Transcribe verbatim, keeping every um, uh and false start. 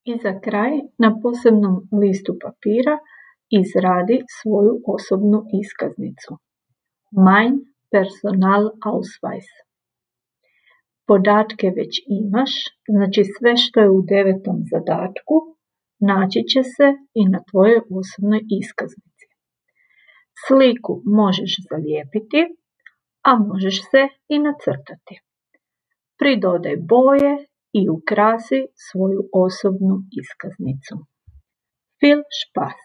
I za kraj, na posebnom listu papira izradi svoju osobnu iskaznicu. Mein Personalausweis. Podatke već imaš, znači sve što je u devetom zadatku naći će se i na tvojoj osobnoj iskaznici. Sliku možeš zalijepiti, a možeš se i nacrtati. Pridodaj boje i ukrasi svoju osobnu iskaznicu. Viel Spaß!